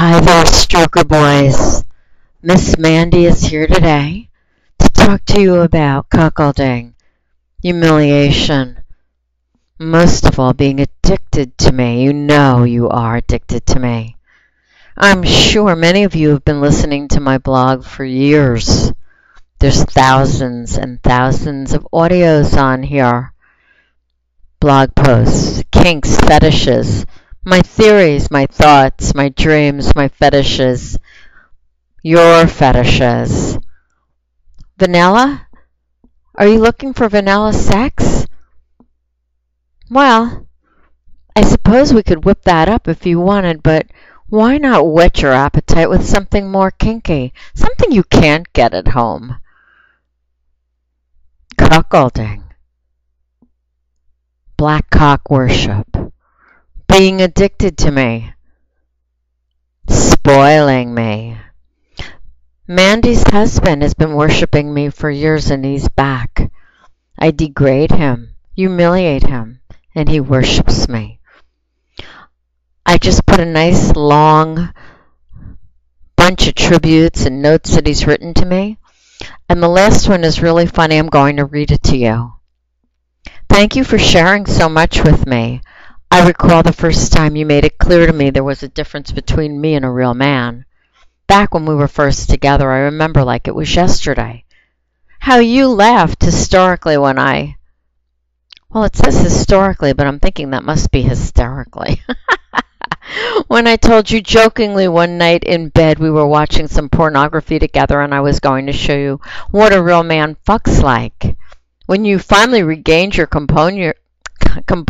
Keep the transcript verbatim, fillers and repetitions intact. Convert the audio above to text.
Hi there, Stroker Boys. Miss Mandy is here today to talk to you about cuckolding, humiliation, most of all, being addicted to me. You know you are addicted to me. I'm sure many of you have been listening to my blog for years. There's thousands and thousands of audios on here. Blog posts, kinks, fetishes, my theories, my thoughts, my dreams, my fetishes, your fetishes. Vanilla? Are you looking for vanilla sex? Well, I suppose we could whip that up if you wanted, but why not whet your appetite with something more kinky, something you can't get at home? Cuckolding, black cock worship, being addicted to me, spoiling me. Mandy's husband has been worshiping me for years and he's back. I degrade him, humiliate him, and he worships me. I just put a nice long bunch of tributes and notes that he's written to me. And the last one is really funny. I'm going to read it to you. Thank you for sharing so much with me. I recall the first time you made it clear to me there was a difference between me and a real man. Back when we were first together, I remember like it was yesterday. How you laughed historically when I... Well, it says historically, but I'm thinking that must be hysterically. When I told you jokingly one night in bed we were watching some pornography together and I was going to show you what a real man fucks like. When you finally regained your composure,